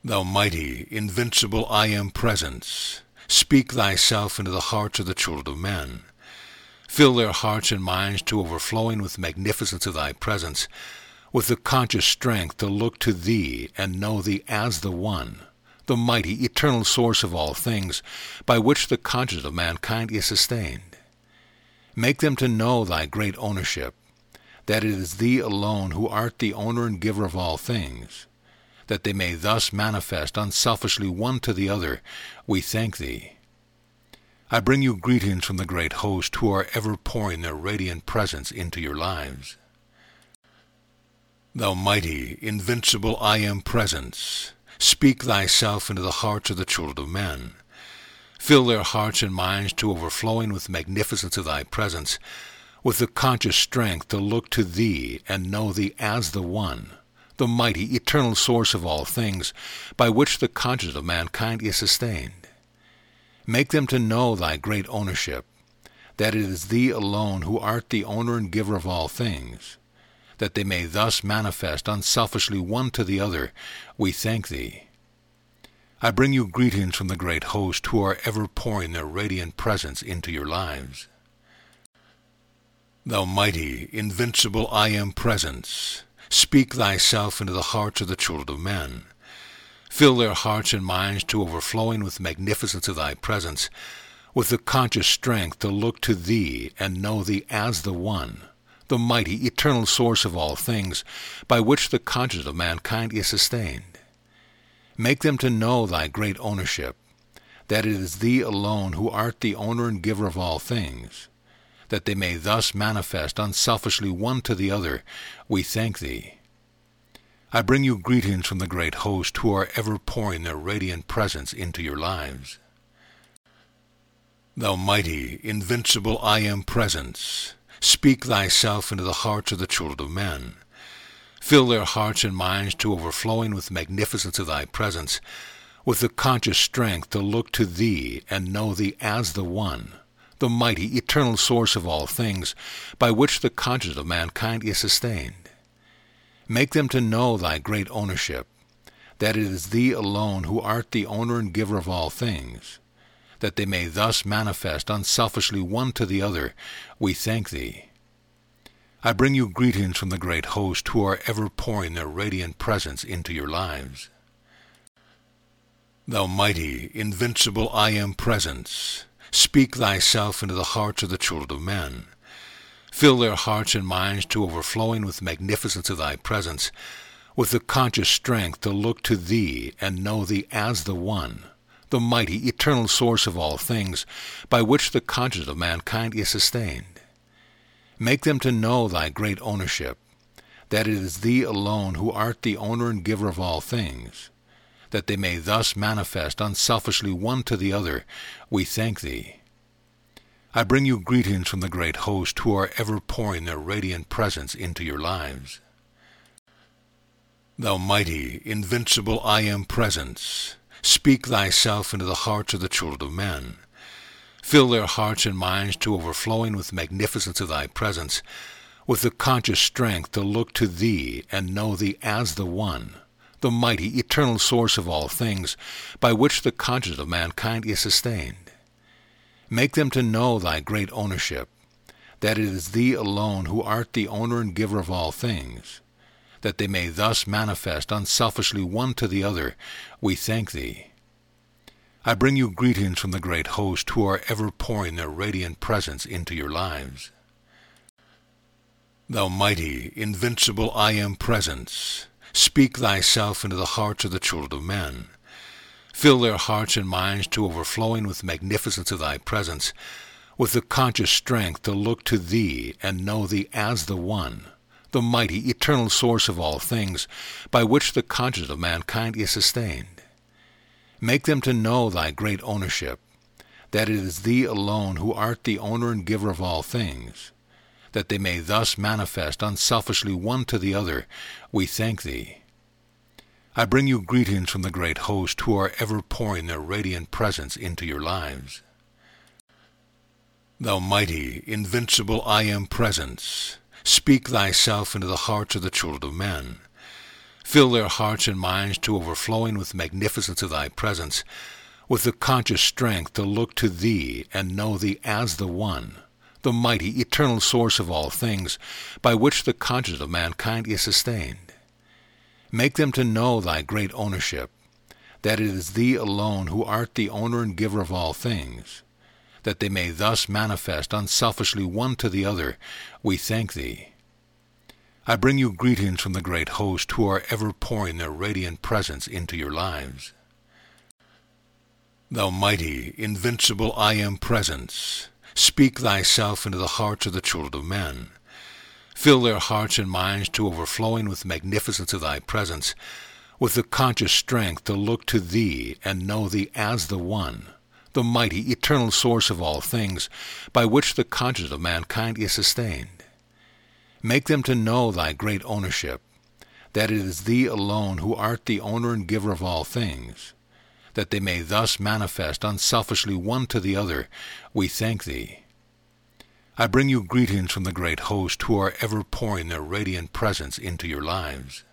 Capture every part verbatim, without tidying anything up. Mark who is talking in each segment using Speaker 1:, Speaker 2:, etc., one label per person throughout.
Speaker 1: Thou mighty, invincible I Am Presence, speak thyself into the hearts of the children of men. Fill their hearts and minds to overflowing with the magnificence of thy presence, with the conscious strength to look to thee and know thee as the one, the mighty, eternal source of all things, by which the conscience of mankind is sustained. Make them to know thy great ownership, that it is thee alone who art the owner and giver of all things, that they may thus manifest unselfishly one to the other. We thank thee. I bring you greetings from the great host who are ever pouring their radiant presence into your lives. Thou mighty, invincible I Am Presence, speak thyself into the hearts of the children of men. Fill their hearts and minds to overflowing with the magnificence of thy presence, with the conscious strength to look to thee and know thee as the one, the mighty, eternal source of all things, by which the conscience of mankind is sustained. Make them to know thy great ownership, that it is thee alone who art the owner and giver of all things, that they may thus manifest unselfishly one to the other. We thank thee. I bring you greetings from the great host who are ever pouring their radiant presence into your lives. Thou mighty, invincible I Am Presence, speak thyself into the hearts of the children of men. Fill their hearts and minds to overflowing with the magnificence of thy presence, with the conscious strength to look to thee and know thee as the one, the mighty, eternal source of all things, by which the conscience of mankind is sustained. Make them to know thy great ownership, that it is thee alone who art the owner and giver of all things, that they may thus manifest unselfishly one to the other. We thank thee. I bring you greetings from the great host who are ever pouring their radiant presence into your lives. Thou mighty, invincible I Am Presence, speak thyself into the hearts of the children of men. Fill their hearts and minds to overflowing with the magnificence of thy presence, with the conscious strength to look to thee and know thee as the one, the mighty, eternal source of all things, by which the conscience of mankind is sustained. Make them to know thy great ownership, that it is thee alone who art the owner and giver of all things, that they may thus manifest unselfishly one to the other. We thank thee. I bring you greetings from the great host who are ever pouring their radiant presence into your lives. Thou mighty, invincible I Am Presence, speak thyself into the hearts of the children of men. Fill their hearts and minds to overflowing with the magnificence of thy presence, with the conscious strength to look to thee and know thee as the one, the mighty, eternal source of all things, by which the conscience of mankind is sustained. Make them to know thy great ownership, that it is thee alone who art the owner and giver of all things, that they may thus manifest unselfishly one to the other. We thank thee. I bring you greetings from the great host who are ever pouring their radiant presence into your lives. Thou mighty, invincible I Am Presence, speak thyself into the hearts of the children of men. Fill their hearts and minds to overflowing with the magnificence of thy presence, with the conscious strength to look to thee and know thee as the one, the mighty, eternal source of all things, by which the conscience of mankind is sustained. Make them to know thy great ownership, that it is thee alone who art the owner and giver of all things, that they may thus manifest unselfishly one to the other. We thank thee. I bring you greetings from the great host who are ever pouring their radiant presence into your lives. Thou mighty, invincible I Am Presence, speak thyself into the hearts of the children of men. Fill their hearts and minds to overflowing with the magnificence of thy presence, with the conscious strength to look to thee and know thee as the one, the mighty, eternal source of all things, by which the conscience of mankind is sustained. Make them to know thy great ownership, that it is thee alone who art the owner and giver of all things, that they may thus manifest unselfishly one to the other. We thank thee. I bring you greetings from the great host who are ever pouring their radiant presence into your lives. Thou mighty, invincible I Am Presence, speak thyself into the hearts of the children of men. Fill their hearts and minds to overflowing with magnificence of thy presence, with the conscious strength to look to thee and know thee as the one, the mighty, eternal source of all things, by which the conscience of mankind is sustained. Make them to know thy great ownership, that it is thee alone who art the owner and giver of all things, that they may thus manifest unselfishly one to the other, we thank thee. I bring you greetings from the great host who are ever pouring their radiant presence into your lives. Thou mighty, invincible I Am Presence, speak thyself into the hearts of the children of men. Fill their hearts and minds to overflowing with magnificence of thy presence, with the conscious strength to look to thee and know thee as the one, the mighty, eternal source of all things, by which the conscience of mankind is sustained. Make them to know thy great ownership, that it is thee alone who art the owner and giver of all things, that they may thus manifest unselfishly one to the other, we thank thee. I bring you greetings from the great host who are ever pouring their radiant presence into your lives.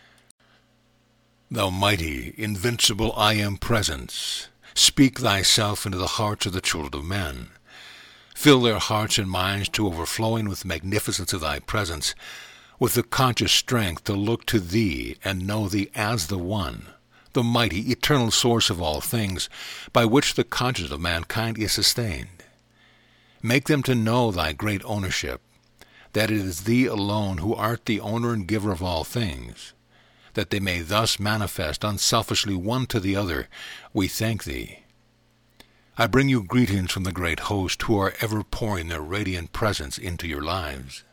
Speaker 1: Thou mighty, invincible I Am Presence, speak thyself into the hearts of the children of men. Fill their hearts and minds to overflowing with magnificence of thy presence, with the conscious strength to look to thee and know thee as the one, the mighty, eternal source of all things, by which the conscience of mankind is sustained. Make them to know thy great ownership, that it is thee alone who art the owner and giver of all things, that they may thus manifest unselfishly one to the other, we thank thee. I bring you greetings from the great host who are ever pouring their radiant presence into your lives.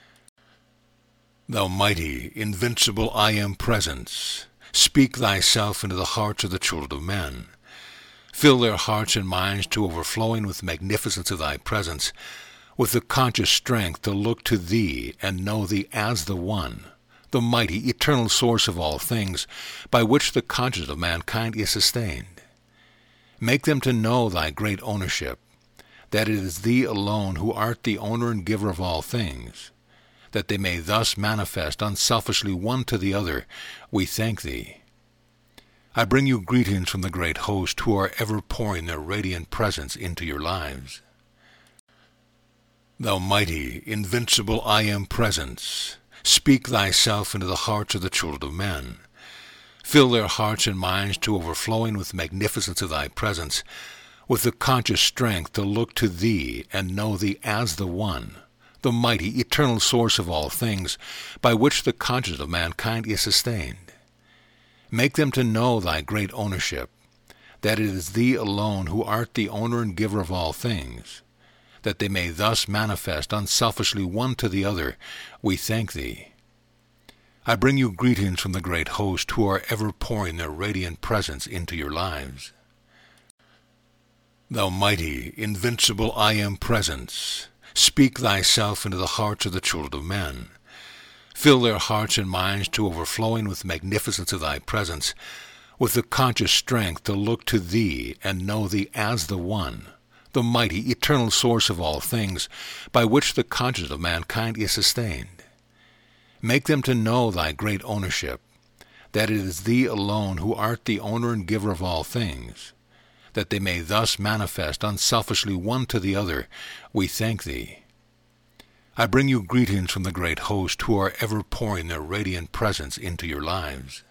Speaker 1: Thou mighty, invincible I Am Presence, speak thyself into the hearts of the children of men. Fill their hearts and minds to overflowing with magnificence of thy presence, with the conscious strength to look to thee and know thee as the one, the mighty, eternal source of all things, by which the conscience of mankind is sustained. Make them to know thy great ownership, that it is thee alone who art the owner and giver of all things, that they may thus manifest unselfishly one to the other, we thank thee. I bring you greetings from the great host who are ever pouring their radiant presence into your lives. Thou mighty, invincible I Am Presence, speak thyself into the hearts of the children of men. Fill their hearts and minds to overflowing with magnificence of thy presence, with the conscious strength to look to thee and know thee as the one, the mighty, eternal source of all things, by which the conscience of mankind is sustained. Make them to know thy great ownership, that it is thee alone who art the owner and giver of all things, that they may thus manifest unselfishly one to the other, we thank thee. I bring you greetings from the great host who are ever pouring their radiant presence into your lives. Thou mighty, invincible I Am Presence, speak thyself into the hearts of the children of men. Fill their hearts and minds to overflowing with magnificence of thy presence, with the conscious strength to look to thee and know thee as the one, the mighty, eternal source of all things, by which the conscience of mankind is sustained. Make them to know thy great ownership, that it is thee alone who art the owner and giver of all things, that they may thus manifest unselfishly one to the other, we thank thee. I bring you greetings from the great host who are ever pouring their radiant presence into your lives.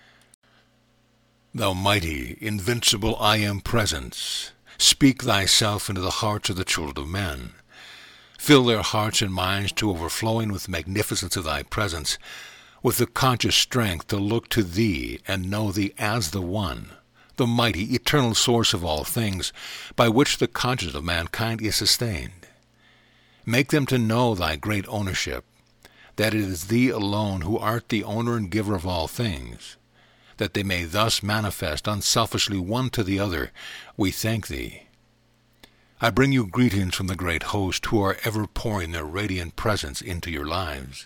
Speaker 1: Thou mighty, invincible I Am Presence, speak thyself into the hearts of the children of men. Fill their hearts and minds to overflowing with magnificence of thy presence, with the conscious strength to look to thee and know thee as the one, the mighty, eternal source of all things, by which the conscience of mankind is sustained. Make them to know thy great ownership, that it is thee alone who art the owner and giver of all things, that they may thus manifest unselfishly one to the other, we thank thee. I bring you greetings from the great host who are ever pouring their radiant presence into your lives.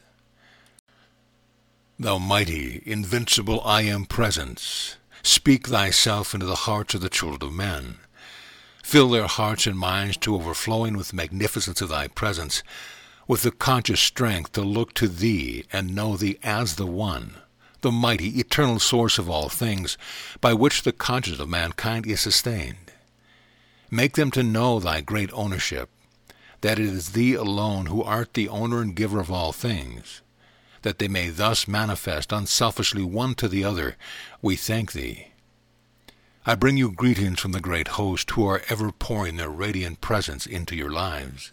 Speaker 1: Thou mighty, invincible I Am Presence, speak thyself into the hearts of the children of men. Fill their hearts and minds to overflowing with magnificence of thy presence, with the conscious strength to look to thee and know thee as the one, the mighty, eternal source of all things, by which the conscience of mankind is sustained. Make them to know thy great ownership, that it is thee alone who art the owner and giver of all things, that they may thus manifest unselfishly one to the other, we thank thee. I bring you greetings from the great host who are ever pouring their radiant presence into your lives.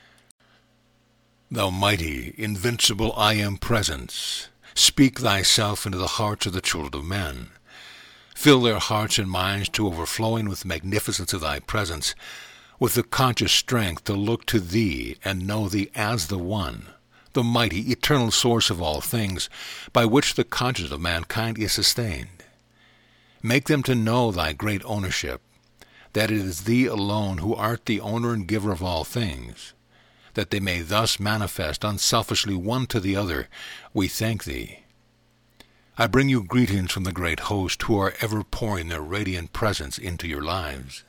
Speaker 1: Thou mighty, invincible I Am Presence, speak thyself into the hearts of the children of men. Fill their hearts and minds to overflowing with the magnificence of thy presence, with the conscious strength to look to thee and know thee as the one, the mighty, eternal source of all things, by which the conscience of mankind is sustained. Make them to know thy great ownership, that it is thee alone who art the owner and giver of all things, that they may thus manifest unselfishly one to the other, we thank thee. I bring you greetings from the great host who are ever pouring their radiant presence into your lives.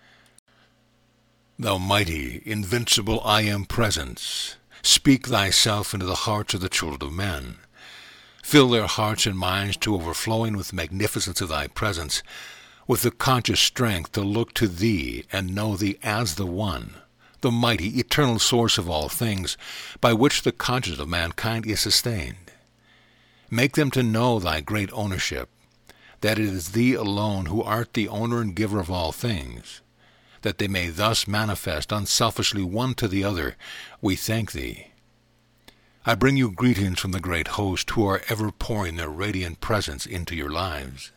Speaker 1: Thou mighty, invincible I Am Presence, speak thyself into the hearts of the children of men. Fill their hearts and minds to overflowing with the magnificence of thy presence, with the conscious strength to look to thee and know thee as the one, the mighty, eternal source of all things, by which the conscience of mankind is sustained. Make them to know thy great ownership, that it is thee alone who art the owner and giver of all things, that they may thus manifest unselfishly one to the other, we thank thee. I bring you greetings from the great host who are ever pouring their radiant presence into your lives.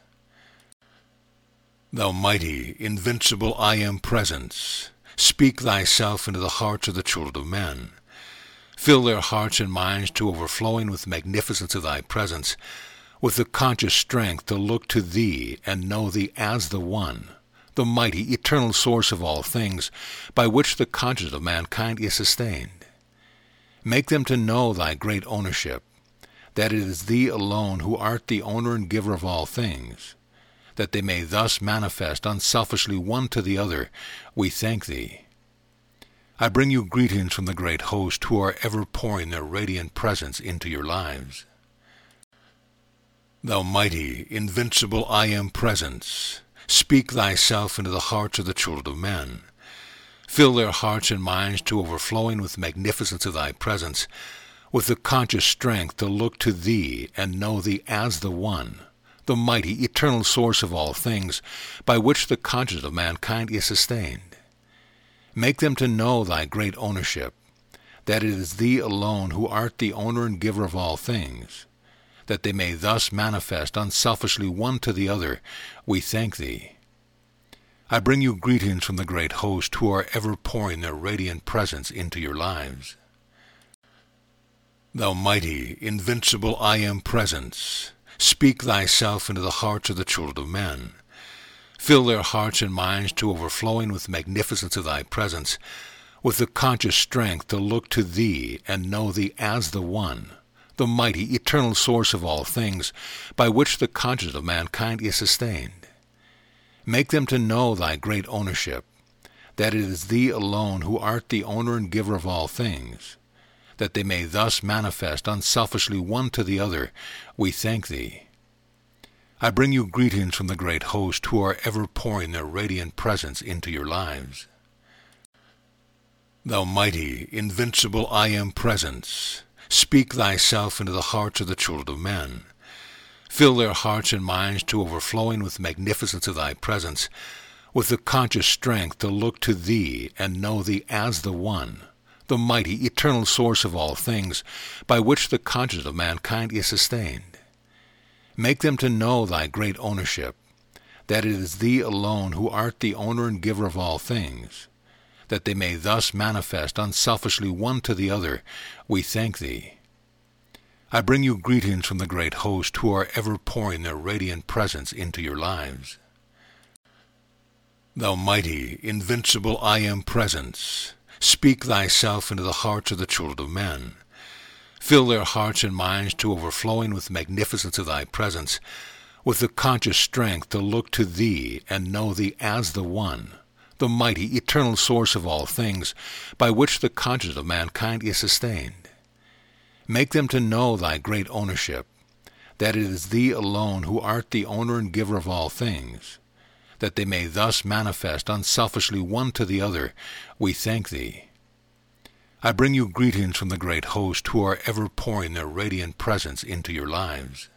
Speaker 1: Thou mighty, invincible I Am Presence, speak thyself into the hearts of the children of men. Fill their hearts and minds to overflowing with the magnificence of thy presence, with the conscious strength to look to thee and know thee as the one, the mighty, eternal source of all things, by which the conscience of mankind is sustained. Make them to know thy great ownership, that it is thee alone who art the owner and giver of all things, that they may thus manifest unselfishly one to the other, we thank thee. I bring you greetings from the great host who are ever pouring their radiant presence into your lives. Thou mighty, invincible I Am Presence, speak thyself into the hearts of the children of men. Fill their hearts and minds to overflowing with the magnificence of thy presence, with the conscious strength to look to thee and know thee as the one, the mighty, eternal source of all things, by which the conscience of mankind is sustained. Make them to know thy great ownership, that it is thee alone who art the owner and giver of all things, that they may thus manifest unselfishly one to the other, we thank thee. I bring you greetings from the great host who are ever pouring their radiant presence into your lives. Thou mighty, invincible I Am Presence, speak thyself into the hearts of the children of men. Fill their hearts and minds to overflowing with the magnificence of thy presence, with the conscious strength to look to thee and know thee as the one, the mighty, eternal source of all things, by which the conscience of mankind is sustained. Make them to know thy great ownership, that it is thee alone who art the owner and giver of all things, that they may thus manifest unselfishly one to the other, we thank thee. I bring you greetings from the great host who are ever pouring their radiant presence into your lives. Thou mighty, invincible I Am Presence, speak thyself into the hearts of the children of men. Fill their hearts and minds to overflowing with the magnificence of thy presence, with the conscious strength to look to thee and know thee as the one, the mighty, eternal source of all things, by which the conscience of mankind is sustained. Make them to know thy great ownership, that it is thee alone who art the owner and giver of all things, that they may thus manifest unselfishly one to the other, we thank thee. I bring you greetings from the great host who are ever pouring their radiant presence into your lives. Thou mighty, invincible I Am Presence, speak thyself into the hearts of the children of men. Fill their hearts and minds to overflowing with the magnificence of thy presence, with the conscious strength to look to thee and know thee as the one, the mighty, eternal source of all things, by which the conscience of mankind is sustained. Make them to know thy great ownership, that it is thee alone who art the owner and giver of all things, that they may thus manifest unselfishly one to the other, we thank thee. I bring you greetings from the great host who are ever pouring their radiant presence into your lives.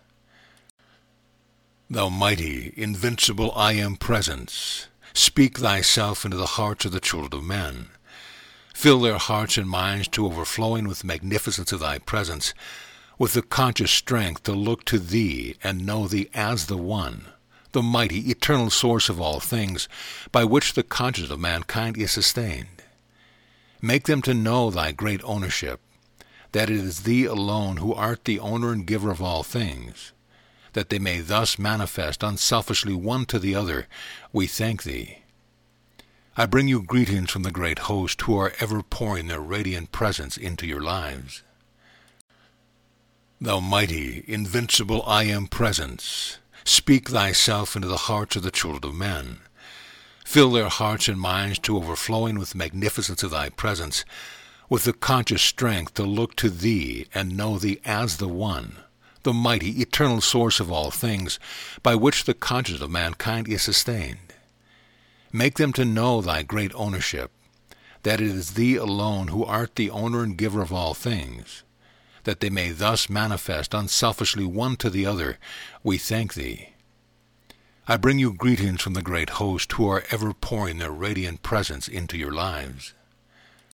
Speaker 1: Thou mighty, invincible I Am Presence, speak thyself into the hearts of the children of men. Fill their hearts and minds to overflowing with the magnificence of thy presence, with the conscious strength to look to thee and know thee as the one, the mighty, eternal source of all things, by which the conscience of mankind is sustained. Make them to know thy great ownership, that it is thee alone who art the owner and giver of all things, that they may thus manifest unselfishly one to the other, we thank thee. I bring you greetings from the great host who are ever pouring their radiant presence into your lives. Thou mighty, invincible I Am Presence, speak thyself into the hearts of the children of men. Fill their hearts and minds to overflowing with the magnificence of thy presence, with the conscious strength to look to thee and know thee as the one, the mighty, eternal source of all things, by which the conscience of mankind is sustained. Make them to know thy great ownership, that it is thee alone who art the owner and giver of all things, that they may thus manifest unselfishly one to the other, we thank thee. I bring you greetings from the great host who are ever pouring their radiant presence into your lives.